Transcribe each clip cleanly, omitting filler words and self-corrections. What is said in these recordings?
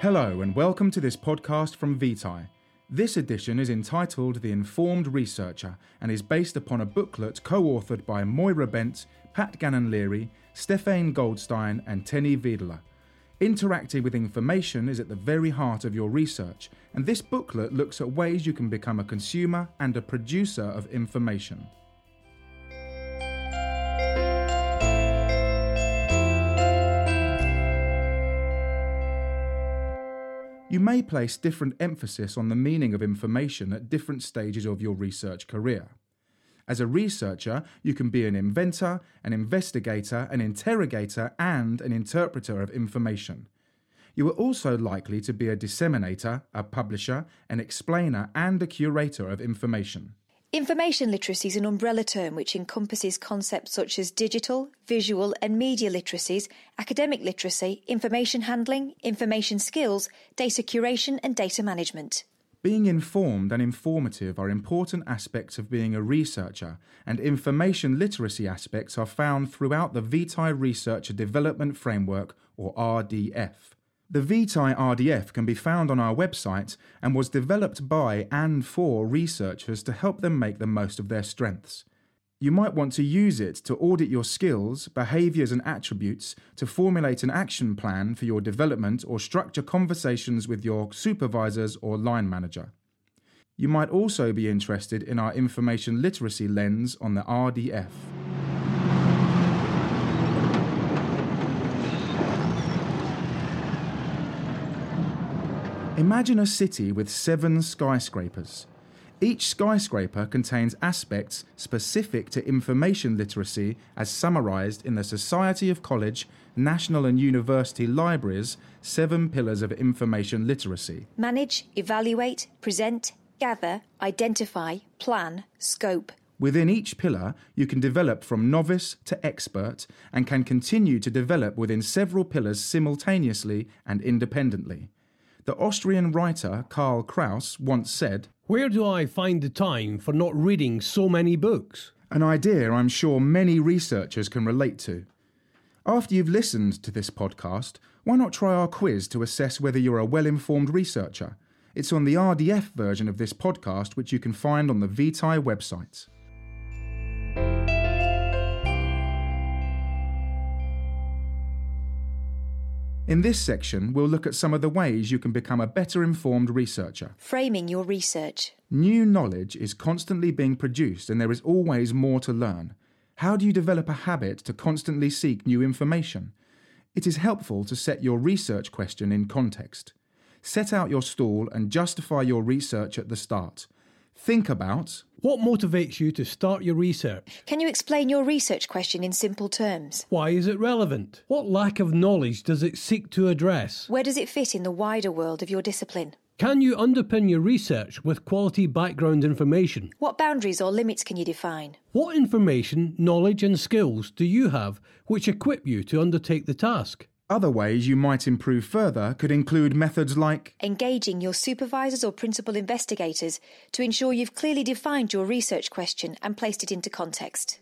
Hello and welcome to this podcast from Vitae. This edition is entitled The Informed Researcher and is based upon a booklet co-authored by Moira Bent, Pat Gannon-Leary, Stephane Goldstein and Tenny Wiedler. Interacting with information is at the very heart of your research, and this booklet looks at ways you can become a consumer and a producer of information. You may place different emphasis on the meaning of information at different stages of your research career. As a researcher, you can be an inventor, an investigator, an interrogator, and an interpreter of information. You are also likely to be a disseminator, a publisher, an explainer, and a curator of information. Information literacy is an umbrella term which encompasses concepts such as digital, visual and media literacies, academic literacy, information handling, information skills, data curation and data management. Being informed and informative are important aspects of being a researcher, and information literacy aspects are found throughout the Vitae Researcher Development Framework, or RDF. The Vitae RDF can be found on our website and was developed by and for researchers to help them make the most of their strengths. You might want to use it to audit your skills, behaviours and attributes, to formulate an action plan for your development or structure conversations with your supervisors or line manager. You might also be interested in our information literacy lens on the RDF. Imagine a city with 7 skyscrapers. Each skyscraper contains aspects specific to information literacy as summarised in the Society of College, National and University Libraries' 7 Pillars of Information Literacy. Manage, evaluate, present, gather, identify, plan, scope. Within each pillar, you can develop from novice to expert and can continue to develop within several pillars simultaneously and independently. The Austrian writer Karl Kraus once said, "Where do I find the time for not reading so many books?" An idea I'm sure many researchers can relate to. After you've listened to this podcast, why not try our quiz to assess whether you're a well-informed researcher? It's on the RDF version of this podcast, which you can find on the Vitae website. In this section, we'll look at some of the ways you can become a better informed researcher. Framing your research. New knowledge is constantly being produced and there is always more to learn. How do you develop a habit to constantly seek new information? It is helpful to set your research question in context. Set out your stall and justify your research at the start. Think about: what motivates you to start your research? Can you explain your research question in simple terms? Why is it relevant? What lack of knowledge does it seek to address? Where does it fit in the wider world of your discipline? Can you underpin your research with quality background information? What boundaries or limits can you define? What information, knowledge and skills do you have which equip you to undertake the task? Other ways you might improve further could include methods like engaging your supervisors or principal investigators to ensure you've clearly defined your research question and placed it into context.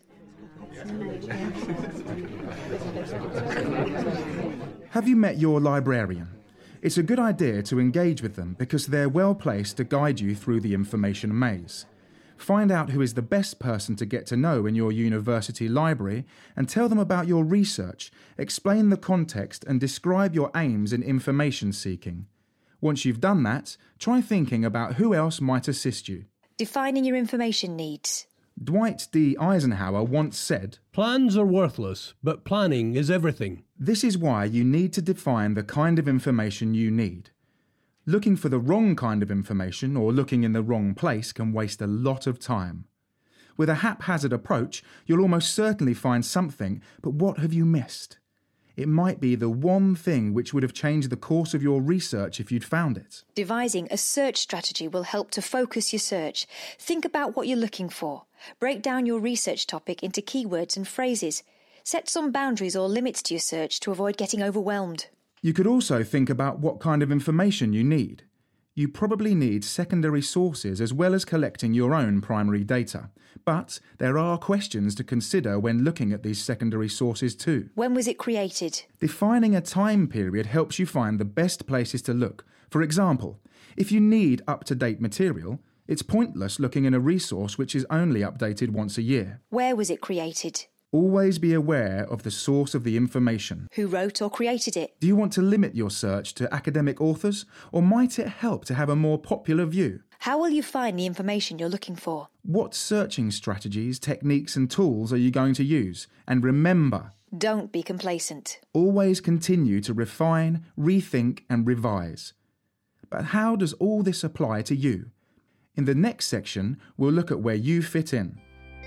Have you met your librarian? It's a good idea to engage with them because they're well placed to guide you through the information maze. Find out who is the best person to get to know in your university library and tell them about your research, explain the context and describe your aims in information seeking. Once you've done that, try thinking about who else might assist you. Defining your information needs. Dwight D. Eisenhower once said, "Plans are worthless, but planning is everything." This is why you need to define the kind of information you need. Looking for the wrong kind of information or looking in the wrong place can waste a lot of time. With a haphazard approach, you'll almost certainly find something, but what have you missed? It might be the one thing which would have changed the course of your research if you'd found it. Devising a search strategy will help to focus your search. Think about what you're looking for. Break down your research topic into keywords and phrases. Set some boundaries or limits to your search to avoid getting overwhelmed. You could also think about what kind of information you need. You probably need secondary sources as well as collecting your own primary data. But there are questions to consider when looking at these secondary sources too. When was it created? Defining a time period helps you find the best places to look. For example, if you need up-to-date material, it's pointless looking in a resource which is only updated once a year. Where was it created? Always be aware of the source of the information. Who wrote or created it? Do you want to limit your search to academic authors, or might it help to have a more popular view? How will you find the information you're looking for? What searching strategies, techniques and tools are you going to use? And remember, don't be complacent. Always continue to refine, rethink and revise. But how does all this apply to you? In the next section, we'll look at where you fit in.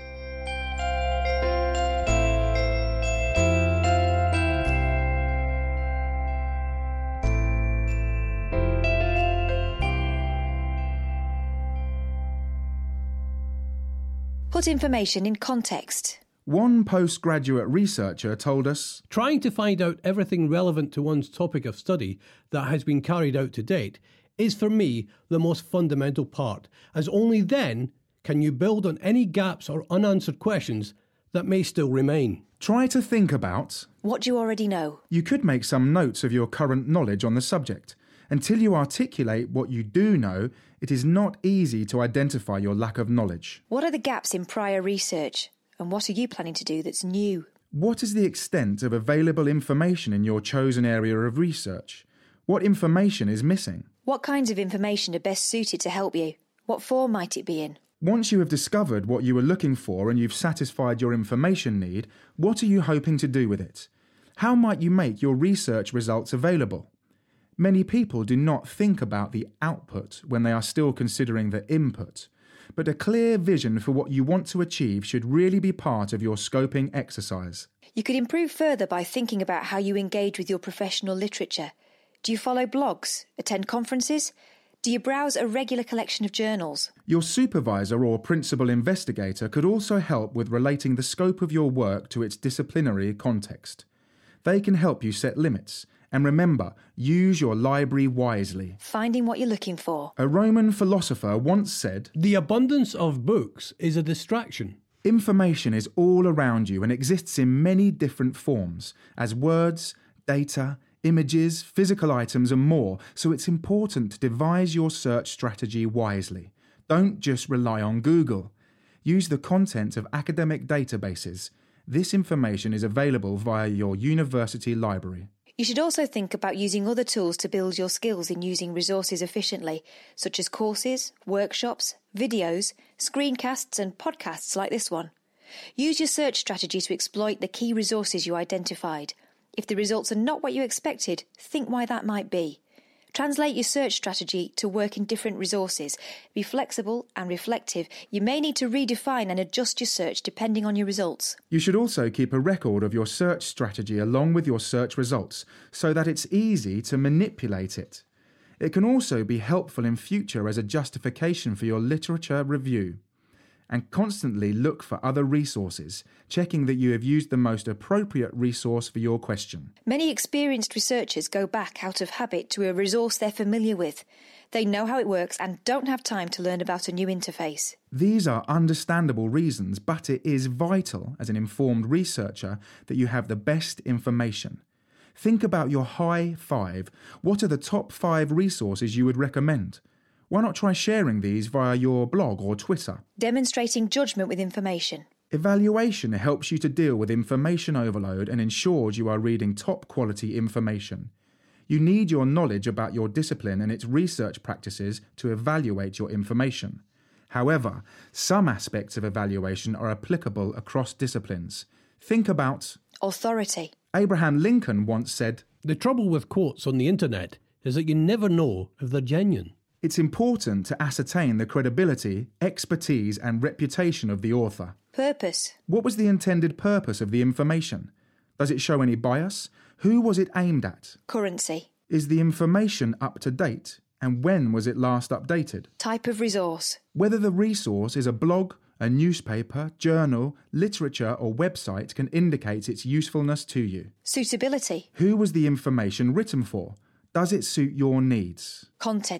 Put information in context. One postgraduate researcher told us, trying to find out everything relevant to one's topic of study that has been carried out to date is for me the most fundamental part, as only then can you build on any gaps or unanswered questions that may still remain. Try to think about what you already know. You could make some notes of your current knowledge on the subject. Until you articulate what you do know, it is not easy to identify your lack of knowledge. What are the gaps in prior research? And what are you planning to do that's new? What is the extent of available information in your chosen area of research? What information is missing? What kinds of information are best suited to help you? What form might it be in? Once you have discovered what you were looking for and you've satisfied your information need, what are you hoping to do with it? How might you make your research results available? Many people do not think about the output when they are still considering the input, but a clear vision for what you want to achieve should really be part of your scoping exercise. You could improve further by thinking about how you engage with your professional literature. Do you follow blogs, attend conferences? Do you browse a regular collection of journals? Your supervisor or principal investigator could also help with relating the scope of your work to its disciplinary context. They can help you set limits. And remember, use your library wisely. Finding what you're looking for. A Roman philosopher once said, "The abundance of books is a distraction." Information is all around you and exists in many different forms, as words, data, images, physical items and more, so it's important to devise your search strategy wisely. Don't just rely on Google. Use the content of academic databases. This information is available via your university library. You should also think about using other tools to build your skills in using resources efficiently, such as courses, workshops, videos, screencasts and podcasts like this one. Use your search strategy to exploit the key resources you identified. If the results are not what you expected, think why that might be. Translate your search strategy to work in different resources. Be flexible and reflective. You may need to redefine and adjust your search depending on your results. You should also keep a record of your search strategy along with your search results so that it's easy to manipulate it. It can also be helpful in future as a justification for your literature review. And constantly look for other resources, checking that you have used the most appropriate resource for your question. Many experienced researchers go back out of habit to a resource they're familiar with. They know how it works and don't have time to learn about a new interface. These are understandable reasons, but it is vital as an informed researcher that you have the best information. Think about your high 5. What are the top 5 resources you would recommend? Why not try sharing these via your blog or Twitter? Demonstrating judgment with information. Evaluation helps you to deal with information overload and ensures you are reading top quality information. You need your knowledge about your discipline and its research practices to evaluate your information. However, some aspects of evaluation are applicable across disciplines. Think about authority. Abraham Lincoln once said, "The trouble with quotes on the internet is that you never know if they're genuine." It's important to ascertain the credibility, expertise and reputation of the author. Purpose. What was the intended purpose of the information? Does it show any bias? Who was it aimed at? Currency. Is the information up to date? And when was it last updated? Type of resource. Whether the resource is a blog, a newspaper, journal, literature or website can indicate its usefulness to you. Suitability. Who was the information written for? Does it suit your needs? Content.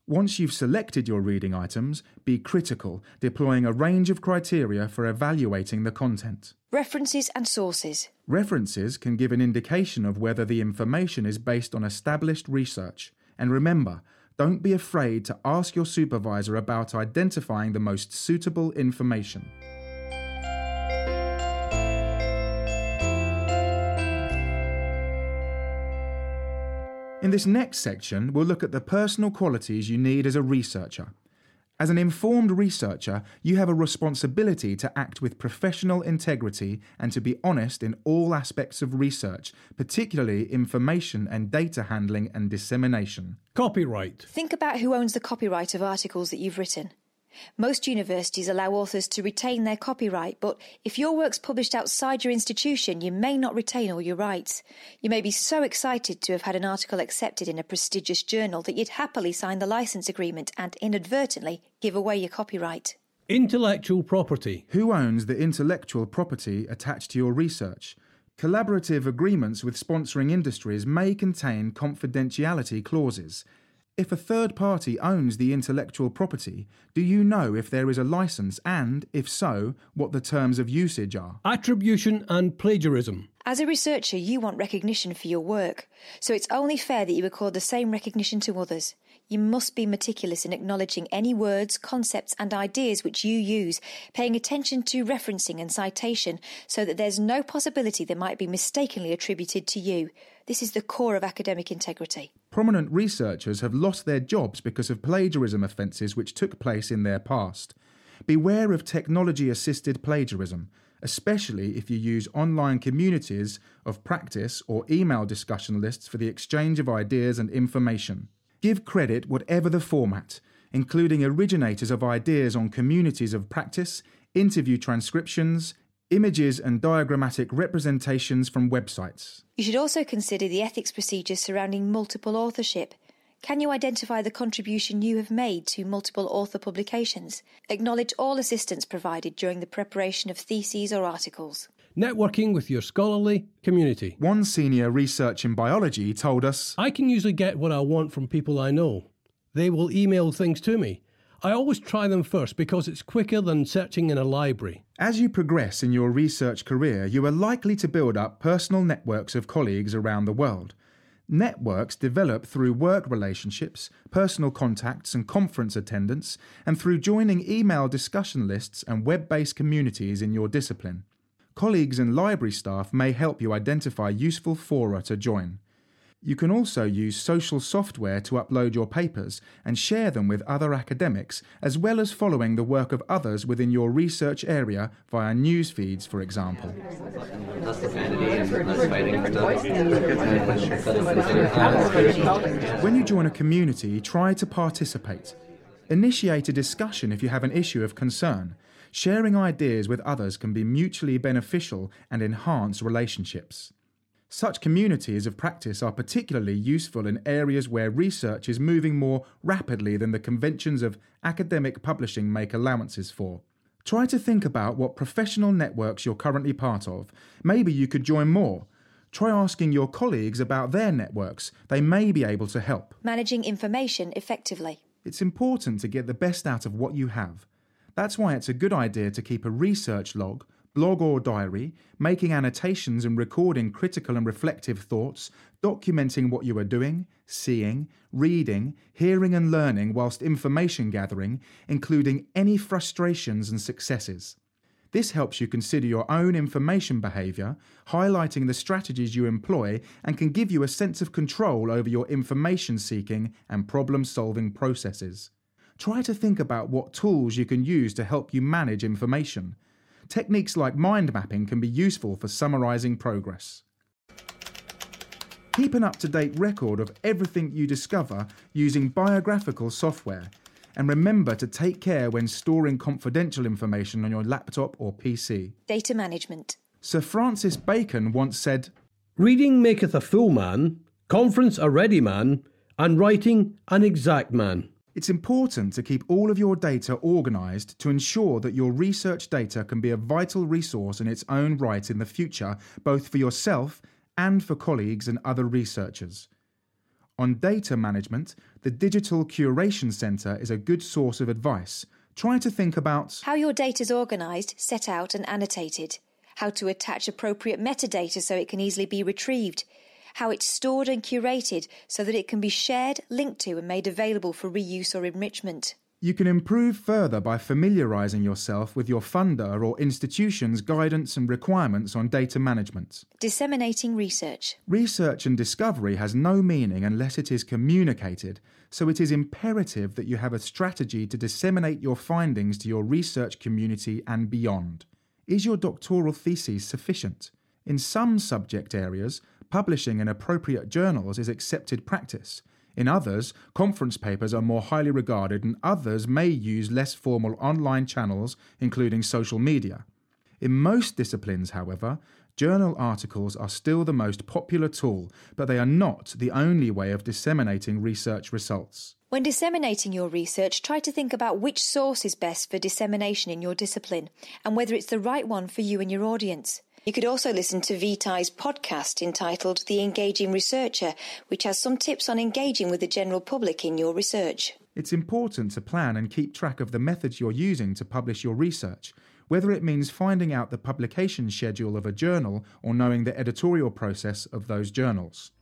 Once you've selected your reading items, be critical, deploying a range of criteria for evaluating the content. References and sources. References can give an indication of whether the information is based on established research. And remember, don't be afraid to ask your supervisor about identifying the most suitable information. In this next section, we'll look at the personal qualities you need as a researcher. As an informed researcher, you have a responsibility to act with professional integrity and to be honest in all aspects of research, particularly information and data handling and dissemination. Copyright. Think about who owns the copyright of articles that you've written. Most universities allow authors to retain their copyright, but if your work's published outside your institution, you may not retain all your rights. You may be so excited to have had an article accepted in a prestigious journal that you'd happily sign the license agreement and inadvertently give away your copyright. Intellectual property. Who owns the intellectual property attached to your research? Collaborative agreements with sponsoring industries may contain confidentiality clauses. If a third party owns the intellectual property, do you know if there is a license and, if so, what the terms of usage are? Attribution and plagiarism. As a researcher, you want recognition for your work, so it's only fair that you accord the same recognition to others. You must be meticulous in acknowledging any words, concepts and ideas which you use, paying attention to referencing and citation so that there's no possibility they might be mistakenly attributed to you. This is the core of academic integrity. Prominent researchers have lost their jobs because of plagiarism offences which took place in their past. Beware of technology-assisted plagiarism, especially if you use online communities of practice or email discussion lists for the exchange of ideas and information. Give credit whatever the format, including originators of ideas on communities of practice, interview transcriptions, images and diagrammatic representations from websites. You should also consider the ethics procedures surrounding multiple authorship. Can you identify the contribution you have made to multiple author publications? Acknowledge all assistance provided during the preparation of theses or articles. Networking with your scholarly community. One senior researcher in biology told us, I can usually get what I want from people I know. They will email things to me. I always try them first because it's quicker than searching in a library. As you progress in your research career, you are likely to build up personal networks of colleagues around the world. Networks develop through work relationships, personal contacts and conference attendance, and through joining email discussion lists and web-based communities in your discipline. Colleagues and library staff may help you identify useful fora to join. You can also use social software to upload your papers and share them with other academics, as well as following the work of others within your research area via news feeds, for example. When you join a community, try to participate. Initiate a discussion if you have an issue of concern. Sharing ideas with others can be mutually beneficial and enhance relationships. Such communities of practice are particularly useful in areas where research is moving more rapidly than the conventions of academic publishing make allowances for. Try to think about what professional networks you're currently part of. Maybe you could join more. Try asking your colleagues about their networks. They may be able to help. Managing information effectively. It's important to get the best out of what you have. That's why it's a good idea to keep a research log, blog or diary, making annotations and recording critical and reflective thoughts, documenting what you are doing, seeing, reading, hearing and learning whilst information gathering, including any frustrations and successes. This helps you consider your own information behaviour, highlighting the strategies you employ, and can give you a sense of control over your information seeking and problem-solving processes. Try to think about what tools you can use to help you manage information. Techniques like mind mapping can be useful for summarising progress. Keep an up-to-date record of everything you discover using biographical software. And remember to take care when storing confidential information on your laptop or PC. Data management. Sir Francis Bacon once said, Reading maketh a full man, conference a ready man, and writing an exact man. It's important to keep all of your data organised to ensure that your research data can be a vital resource in its own right in the future, both for yourself and for colleagues and other researchers. On data management, the Digital Curation Centre is a good source of advice. Try to think about how your data is organised, set out and annotated, how to attach appropriate metadata so it can easily be retrieved, how it's stored and curated so that it can be shared, linked to and made available for reuse or enrichment. You can improve further by familiarising yourself with your funder or institution's guidance and requirements on data management. Disseminating research. Research and discovery has no meaning unless it is communicated, so it is imperative that you have a strategy to disseminate your findings to your research community and beyond. Is your doctoral thesis sufficient? In some subject areas, publishing in appropriate journals is accepted practice. In others, conference papers are more highly regarded and others may use less formal online channels, including social media. In most disciplines, however, journal articles are still the most popular tool, but they are not the only way of disseminating research results. When disseminating your research, try to think about which source is best for dissemination in your discipline and whether it's the right one for you and your audience. You could also listen to Vitae's podcast entitled The Engaging Researcher, which has some tips on engaging with the general public in your research. It's important to plan and keep track of the methods you're using to publish your research, whether it means finding out the publication schedule of a journal or knowing the editorial process of those journals.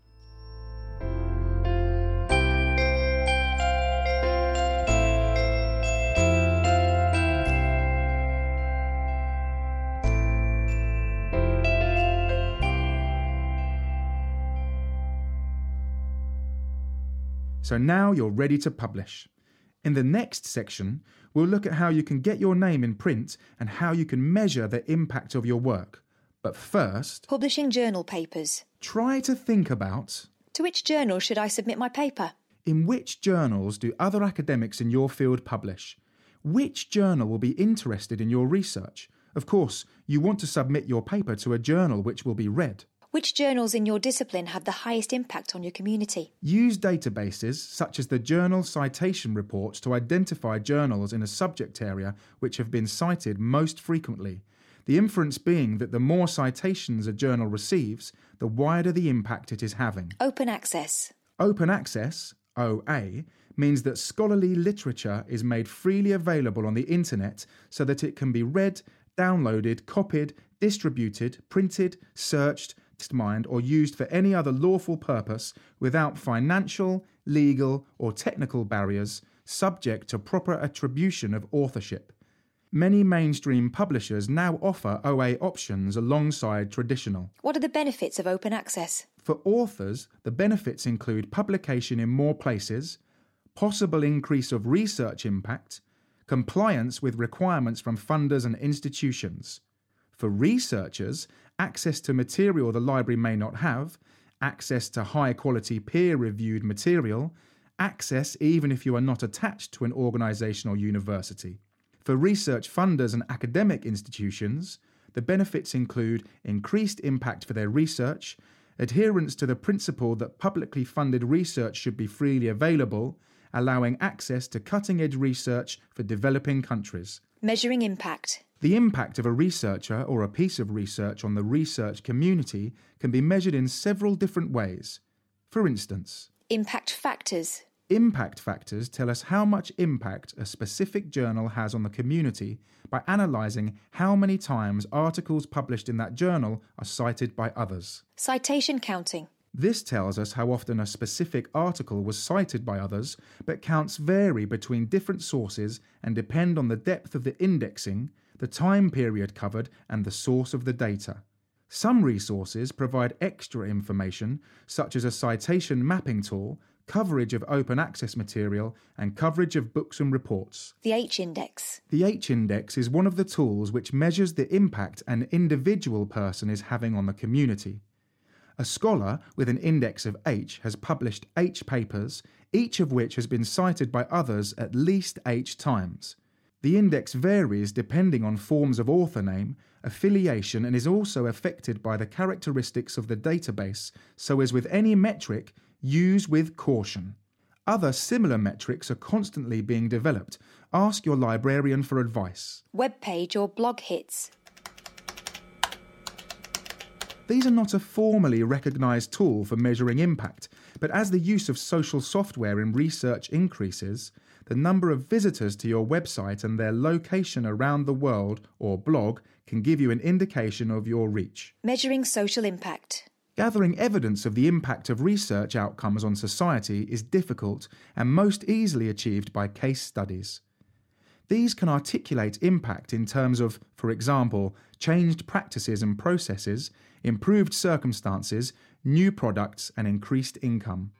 So now you're ready to publish. In the next section, we'll look at how you can get your name in print and how you can measure the impact of your work. But first, publishing journal papers. Try to think about, to which journal should I submit my paper? In which journals do other academics in your field publish? Which journal will be interested in your research? Of course, you want to submit your paper to a journal which will be read. Which journals in your discipline have the highest impact on your community? Use databases such as the Journal Citation Reports to identify journals in a subject area which have been cited most frequently. The inference being that the more citations a journal receives, the wider the impact it is having. Open access. Open access, OA, means that scholarly literature is made freely available on the internet so that it can be read, downloaded, copied, distributed, printed, searched, mined or used for any other lawful purpose without financial, legal or technical barriers, subject to proper attribution of authorship. Many mainstream publishers now offer OA options alongside traditional. What are the benefits of open access? For authors, the benefits include publication in more places, possible increase of research impact, compliance with requirements from funders and institutions. For researchers, access to material the library may not have, access to high-quality peer-reviewed material, access even if you are not attached to an organisation or university. For research funders and academic institutions, the benefits include increased impact for their research, adherence to the principle that publicly funded research should be freely available, allowing access to cutting-edge research for developing countries. Measuring impact. The impact of a researcher or a piece of research on the research community can be measured in several different ways. For instance, impact factors. Impact factors tell us how much impact a specific journal has on the community by analysing how many times articles published in that journal are cited by others. Citation counting. This tells us how often a specific article was cited by others, but counts vary between different sources and depend on the depth of the indexing, the time period covered, and the source of the data. Some resources provide extra information, such as a citation mapping tool, coverage of open access material, and coverage of books and reports. The H-index. The H-index is one of the tools which measures the impact an individual person is having on the community. A scholar with an index of H has published H papers, each of which has been cited by others at least H times. The index varies depending on forms of author name, affiliation, and is also affected by the characteristics of the database, so as with any metric, use with caution. Other similar metrics are constantly being developed. Ask your librarian for advice. Web page or blog hits. These are not a formally recognised tool for measuring impact, But as the use of social software in research increases, the number of visitors to your website and their location around the world or blog can give you an indication of your reach. Measuring social impact. Gathering evidence of the impact of research outcomes on society is difficult and most easily achieved by case studies. These can articulate impact in terms of, for example, changed practices and processes, improved circumstances, new products, and increased income.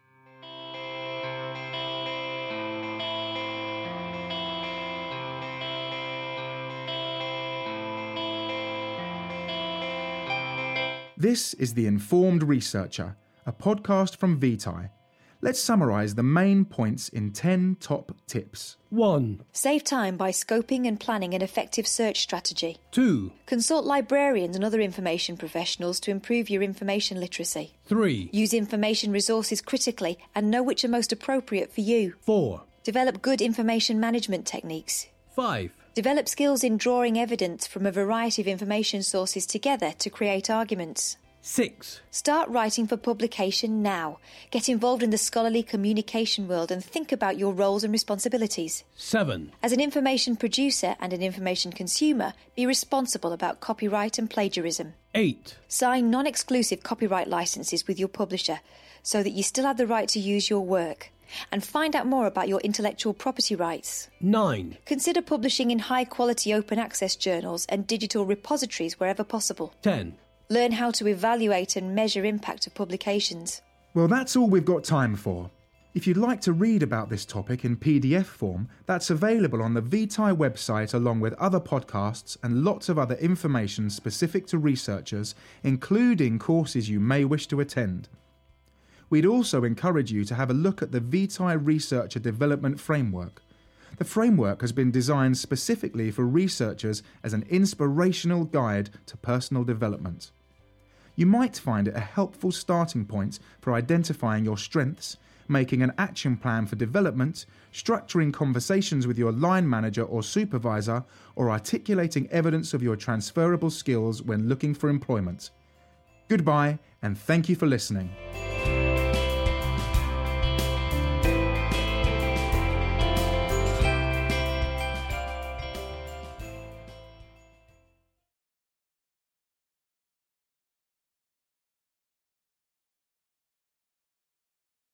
This is The Informed Researcher, a podcast from Vitae. Let's summarise the main points in 10 top tips. 1. Save time by scoping and planning an effective search strategy. 2. Consult librarians and other information professionals to improve your information literacy. 3. Use information resources critically and know which are most appropriate for you. 4. Develop good information management techniques. 5. Develop skills in drawing evidence from a variety of information sources together to create arguments. 6. Start writing for publication now. Get involved in the scholarly communication world and think about your roles and responsibilities. 7. As an information producer and an information consumer, be responsible about copyright and plagiarism. 8. Sign non-exclusive copyright licenses with your publisher so that you still have the right to use your work. And find out more about your intellectual property rights. 9. Consider publishing in high-quality open access journals and digital repositories wherever possible. 10. Learn how to evaluate and measure impact of publications. Well, that's all we've got time for. If you'd like to read about this topic in PDF form, that's available on the Vitae website along with other podcasts and lots of other information specific to researchers, including courses you may wish to attend. We'd also encourage you to have a look at the Vitae Researcher Development Framework. The framework has been designed specifically for researchers as an inspirational guide to personal development. You might find it a helpful starting point for identifying your strengths, making an action plan for development, structuring conversations with your line manager or supervisor, or articulating evidence of your transferable skills when looking for employment. Goodbye, and thank you for listening.